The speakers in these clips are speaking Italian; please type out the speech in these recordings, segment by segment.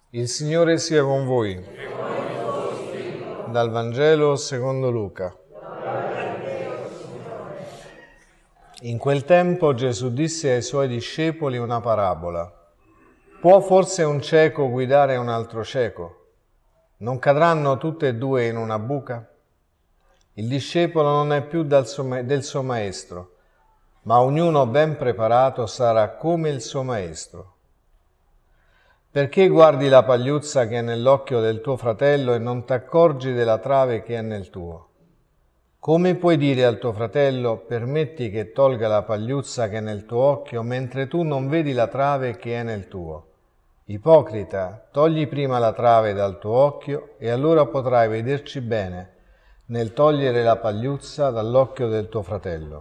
Il Signore sia con voi. Dal Vangelo secondo Luca. In quel tempo Gesù disse ai suoi discepoli una parabola. Può forse un cieco guidare un altro cieco? Non cadranno tutte e due in una buca? Il discepolo non è più del suo maestro, ma ognuno ben preparato sarà come il suo maestro. Perché guardi la pagliuzza che è nell'occhio del tuo fratello e non t'accorgi della trave che è nel tuo? Come puoi dire al tuo fratello, permetti che tolga la pagliuzza che è nel tuo occhio, mentre tu non vedi la trave che è nel tuo? Ipocrita, togli prima la trave dal tuo occhio e allora potrai vederci bene nel togliere la pagliuzza dall'occhio del tuo fratello.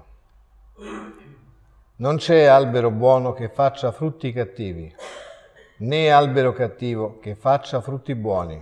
Non c'è albero buono che faccia frutti cattivi, né albero cattivo che faccia frutti buoni.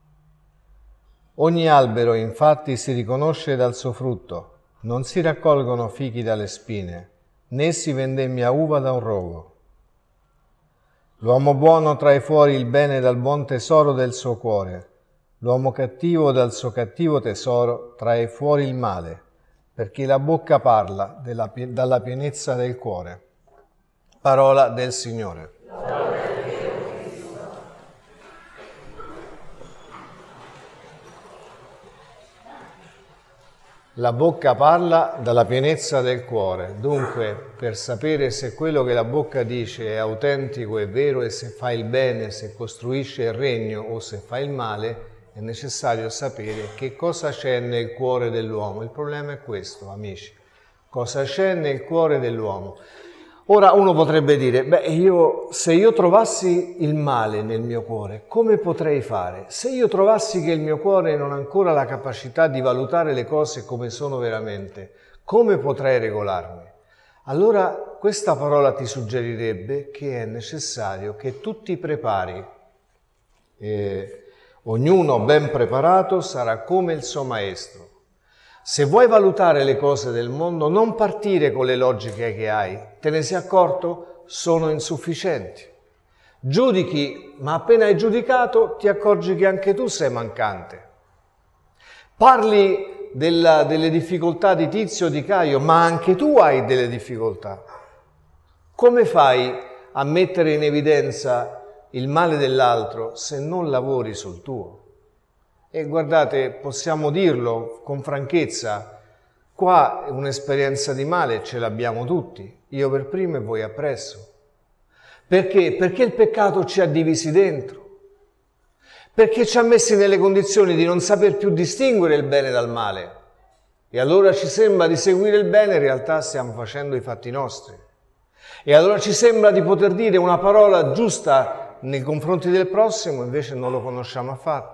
Ogni albero infatti si riconosce dal suo frutto, non si raccolgono fichi dalle spine, né si vendemmia uva da un rovo. L'uomo buono trae fuori il bene dal buon tesoro del suo cuore, l'uomo cattivo dal suo cattivo tesoro trae fuori il male, perché la bocca parla dalla pienezza del cuore. Parola del Signore. La bocca parla dalla pienezza del cuore. Dunque, per sapere se quello che la bocca dice è autentico e vero e se fa il bene, se costruisce il regno o se fa il male, è necessario sapere che cosa c'è nel cuore dell'uomo. Il problema è questo, amici. Cosa c'è nel cuore dell'uomo? Ora uno potrebbe dire, se io trovassi il male nel mio cuore, come potrei fare? Se io trovassi che il mio cuore non ha ancora la capacità di valutare le cose come sono veramente, come potrei regolarmi? Allora questa parola ti suggerirebbe che è necessario che tu ti prepari. Ognuno ben preparato sarà come il suo maestro. Se vuoi valutare le cose del mondo, non partire con le logiche che hai. Te ne sei accorto? Sono insufficienti. Giudichi, ma appena hai giudicato ti accorgi che anche tu sei mancante. Parli delle difficoltà di Tizio o di Caio, ma anche tu hai delle difficoltà. Come fai a mettere in evidenza il male dell'altro se non lavori sul tuo? E guardate, possiamo dirlo con franchezza, qua un'esperienza di male ce l'abbiamo tutti, io per primo e voi appresso. Perché? Perché il peccato ci ha divisi dentro, perché ci ha messi nelle condizioni di non saper più distinguere il bene dal male. E allora ci sembra di seguire il bene, in realtà stiamo facendo i fatti nostri. E allora ci sembra di poter dire una parola giusta nei confronti del prossimo, invece non lo conosciamo affatto.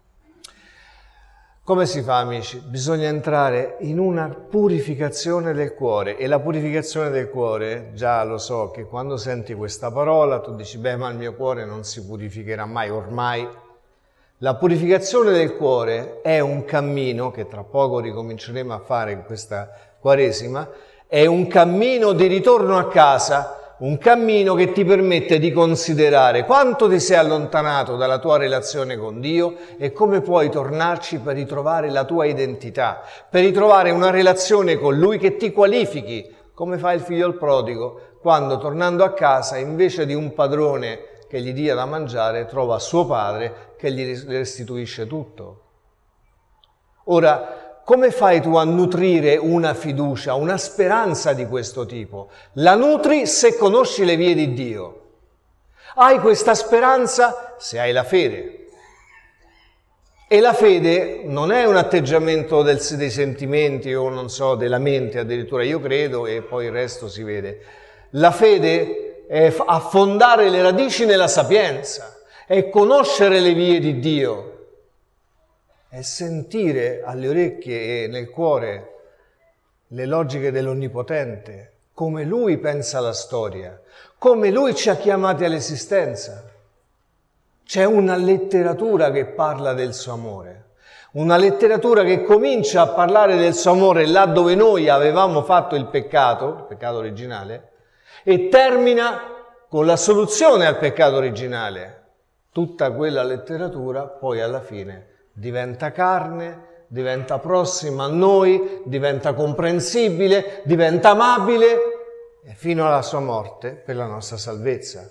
Come si fa, amici? Bisogna entrare in una purificazione del cuore, e la purificazione del cuore, già lo so che quando senti questa parola tu dici, ma il mio cuore non si purificherà mai, ormai. La purificazione del cuore è un cammino, che tra poco ricominceremo a fare in questa Quaresima, è un cammino di ritorno a casa, un cammino che ti permette di considerare quanto ti sei allontanato dalla tua relazione con Dio e come puoi tornarci per ritrovare la tua identità, per ritrovare una relazione con Lui che ti qualifichi, come fa il figlio il prodigo, quando tornando a casa invece di un padrone che gli dia da mangiare trova suo padre che gli restituisce tutto. Ora, come fai tu a nutrire una fiducia, una speranza di questo tipo? La nutri se conosci le vie di Dio. Hai questa speranza se hai la fede. E la fede non è un atteggiamento dei sentimenti o non so, della mente addirittura. Io credo e poi il resto si vede. La fede è affondare le radici nella sapienza, è conoscere le vie di Dio. È sentire alle orecchie e nel cuore le logiche dell'Onnipotente, come Lui pensa la storia, come Lui ci ha chiamati all'esistenza. C'è una letteratura che parla del suo amore, una letteratura che comincia a parlare del suo amore là dove noi avevamo fatto il peccato originale, e termina con la soluzione al peccato originale. tutta quella letteratura poi alla fine diventa carne, diventa prossima a noi, diventa comprensibile, diventa amabile, fino alla sua morte per la nostra salvezza.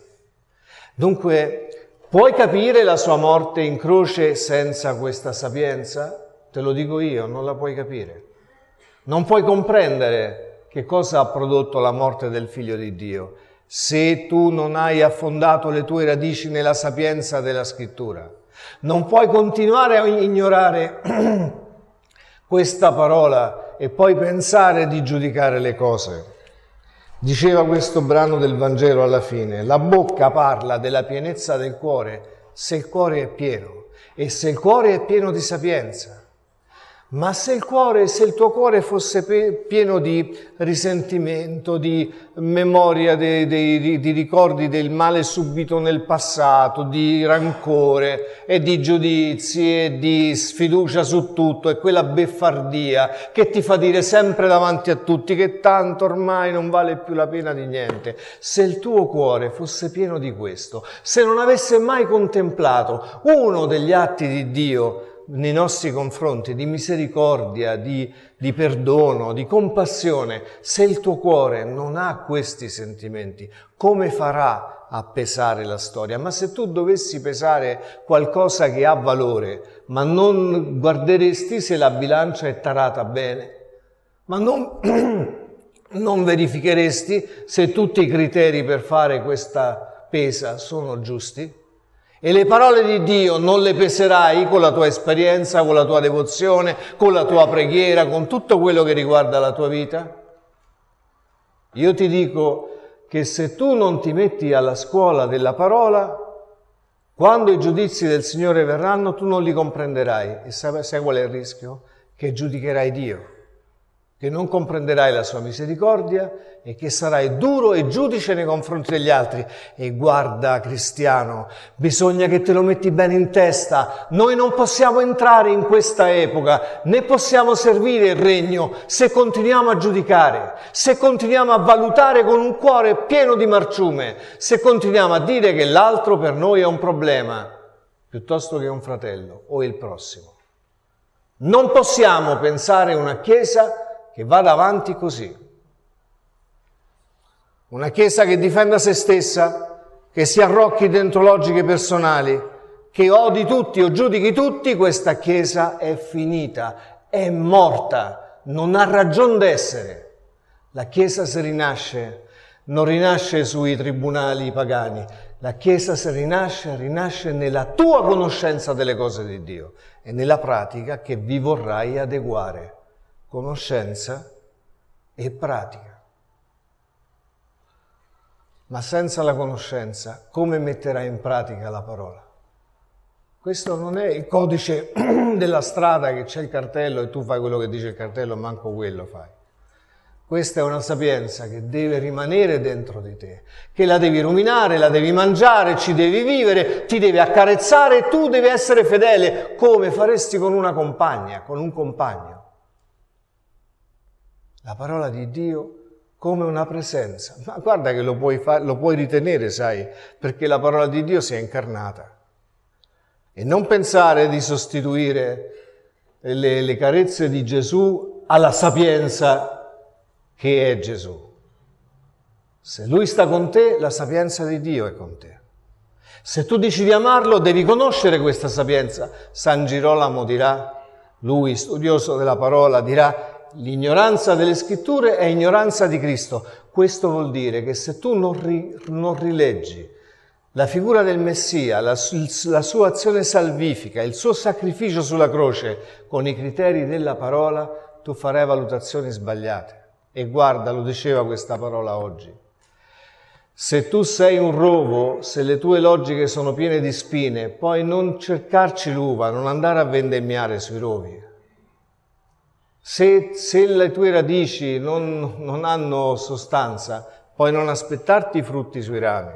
Dunque, puoi capire la sua morte in croce senza questa sapienza? Te lo dico io, non la puoi capire. Non puoi comprendere che cosa ha prodotto la morte del Figlio di Dio se tu non hai affondato le tue radici nella sapienza della Scrittura. Non puoi continuare a ignorare questa parola e poi pensare di giudicare le cose. Diceva questo brano del Vangelo alla fine: la bocca parla della pienezza del cuore se il cuore è pieno e se il cuore è pieno di sapienza. Ma se il tuo cuore fosse pieno di risentimento, di memoria di ricordi del male subito nel passato, di rancore e di giudizi e di sfiducia su tutto e quella beffardia che ti fa dire sempre davanti a tutti che tanto ormai non vale più la pena di niente, se il tuo cuore fosse pieno di questo, se non avesse mai contemplato uno degli atti di Dio nei nostri confronti, di misericordia, di perdono, di compassione, se il tuo cuore non ha questi sentimenti, come farà a pesare la storia? Ma se tu dovessi pesare qualcosa che ha valore, ma non guarderesti se la bilancia è tarata bene, ma non verificheresti se tutti i criteri per fare questa pesa sono giusti? E le parole di Dio non le peserai con la tua esperienza, con la tua devozione, con la tua preghiera, con tutto quello che riguarda la tua vita? Io ti dico che se tu non ti metti alla scuola della parola, quando i giudizi del Signore verranno, tu non li comprenderai. E sai qual è il rischio? Che giudicherai Dio, che non comprenderai la sua misericordia e che sarai duro e giudice nei confronti degli altri. E guarda, cristiano, bisogna che te lo metti bene in testa. Noi non possiamo entrare in questa epoca, né possiamo servire il regno se continuiamo a giudicare, se continuiamo a valutare con un cuore pieno di marciume, se continuiamo a dire che l'altro per noi è un problema, piuttosto che un fratello o il prossimo. Non possiamo pensare una Chiesa che vada avanti così. Una Chiesa che difenda se stessa, che si arrocchi dentro logiche personali, che odi tutti o giudichi tutti, questa Chiesa è finita, è morta, non ha ragion d'essere. La Chiesa se rinasce, non rinasce sui tribunali pagani. La Chiesa se rinasce, rinasce nella tua conoscenza delle cose di Dio e nella pratica che vi vorrai adeguare. Conoscenza e pratica. Ma senza la conoscenza, come metterai in pratica la parola? Questo non è il codice della strada che c'è il cartello e tu fai quello che dice il cartello, manco quello fai. Questa è una sapienza che deve rimanere dentro di te, che la devi ruminare, la devi mangiare, ci devi vivere, ti devi accarezzare e tu devi essere fedele come faresti con una compagna, con un compagno. La parola di Dio come una presenza. Ma guarda che lo puoi ritenere, sai, perché la parola di Dio si è incarnata. E non pensare di sostituire le carezze di Gesù alla sapienza che è Gesù. Se Lui sta con te, la sapienza di Dio è con te. Se tu dici di amarlo, devi conoscere questa sapienza. San Girolamo dirà, lui studioso della parola, dirà: l'ignoranza delle scritture è ignoranza di Cristo. Questo vuol dire che se tu non rileggi la figura del Messia, la sua azione salvifica, il suo sacrificio sulla croce con i criteri della parola, tu farai valutazioni sbagliate. E guarda, lo diceva questa parola oggi. Se tu sei un rovo, se le tue logiche sono piene di spine, poi non cercarci l'uva, non andare a vendemmiare sui rovi. Se le tue radici non hanno sostanza, puoi non aspettarti i frutti sui rami.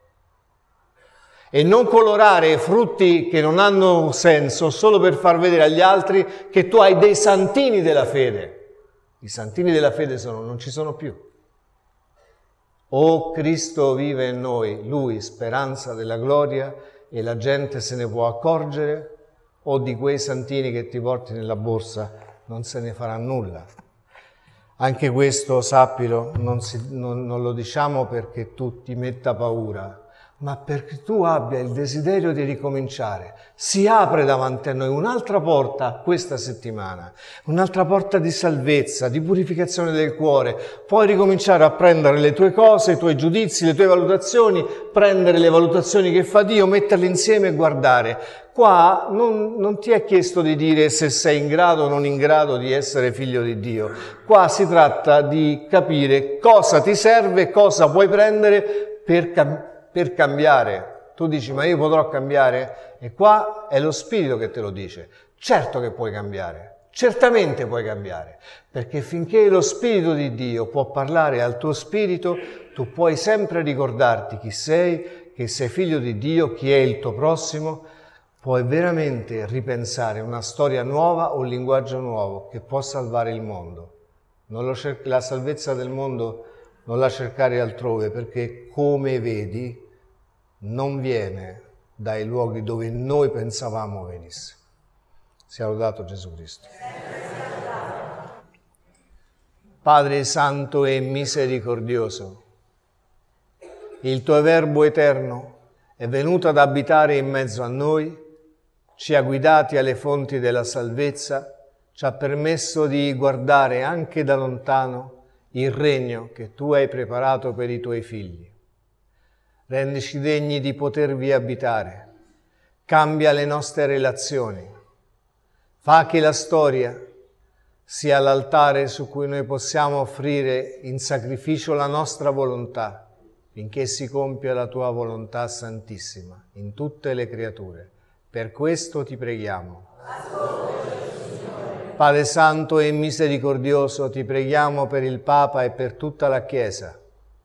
E non colorare frutti che non hanno senso solo per far vedere agli altri che tu hai dei santini della fede. I santini della fede non ci sono più. O Cristo vive in noi, Lui, speranza della gloria, e la gente se ne può accorgere, o di quei santini che ti porti nella borsa non se ne farà nulla. Anche questo, sappilo, non lo diciamo perché tu ti metta paura, ma perché tu abbia il desiderio di ricominciare. Si apre davanti a noi un'altra porta questa settimana, un'altra porta di salvezza, di purificazione del cuore. Puoi ricominciare a prendere le tue cose, i tuoi giudizi, le tue valutazioni, prendere le valutazioni che fa Dio, metterle insieme e guardare. Qua non ti è chiesto di dire se sei in grado o non in grado di essere figlio di Dio. Qua si tratta di capire cosa ti serve, cosa puoi prendere per cambiare. Tu dici, ma io potrò cambiare? E qua è lo Spirito che te lo dice. Certo che puoi cambiare, certamente puoi cambiare, perché finché lo Spirito di Dio può parlare al tuo spirito, tu puoi sempre ricordarti chi sei, che sei figlio di Dio, chi è il tuo prossimo. Puoi veramente ripensare una storia nuova o un linguaggio nuovo che può salvare il mondo. La salvezza del mondo non la cercare altrove, perché come vedi non viene dai luoghi dove noi pensavamo venisse. Sia lodato Gesù Cristo. Padre santo e misericordioso, il tuo Verbo eterno è venuto ad abitare in mezzo a noi, ci ha guidati alle fonti della salvezza, ci ha permesso di guardare anche da lontano il regno che tu hai preparato per i tuoi figli. Rendici degni di potervi abitare, cambia le nostre relazioni, fa che la storia sia l'altare su cui noi possiamo offrire in sacrificio la nostra volontà, finché si compia la tua volontà santissima in tutte le creature. Per questo ti preghiamo. Padre Santo e misericordioso, ti preghiamo per il Papa e per tutta la Chiesa.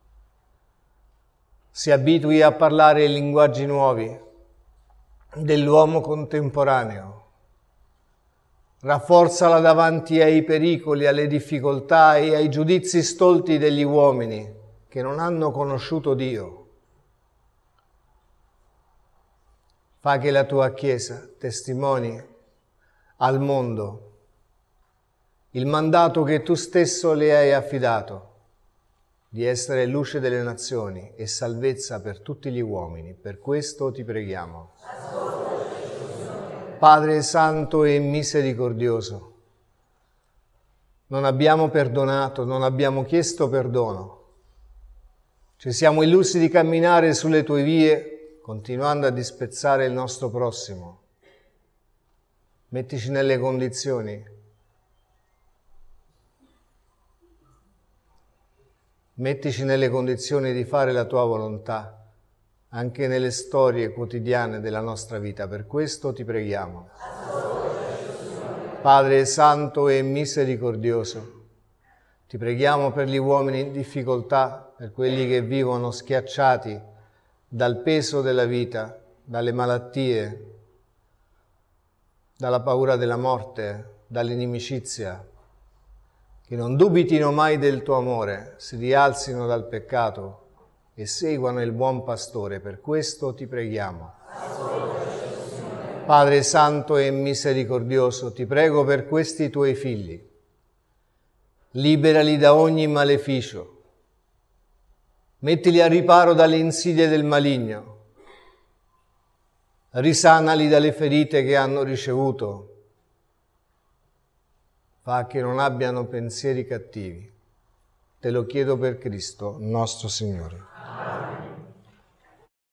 Si abitui a parlare in linguaggi nuovi dell'uomo contemporaneo. Rafforzala davanti ai pericoli, alle difficoltà e ai giudizi stolti degli uomini che non hanno conosciuto Dio. Fa che la tua Chiesa testimoni al mondo il mandato che tu stesso le hai affidato di essere luce delle nazioni e salvezza per tutti gli uomini. Per questo ti preghiamo. Padre Santo e misericordioso, non abbiamo perdonato, non abbiamo chiesto perdono. Ci siamo illusi di camminare sulle tue vie, continuando a disprezzare il nostro prossimo. Mettici nelle condizioni di fare la tua volontà, anche nelle storie quotidiane della nostra vita. Per questo ti preghiamo. Padre Santo e misericordioso, ti preghiamo per gli uomini in difficoltà, per quelli che vivono schiacciati dal peso della vita, dalle malattie, dalla paura della morte, dall'inimicizia, che non dubitino mai del tuo amore, si rialzino dal peccato e seguano il buon pastore. Per questo ti preghiamo. Padre Santo e misericordioso, ti prego per questi tuoi figli. Liberali da ogni maleficio. Mettili a riparo dalle insidie del maligno. Risanali dalle ferite che hanno ricevuto. Fa che non abbiano pensieri cattivi. Te lo chiedo per Cristo, nostro Signore.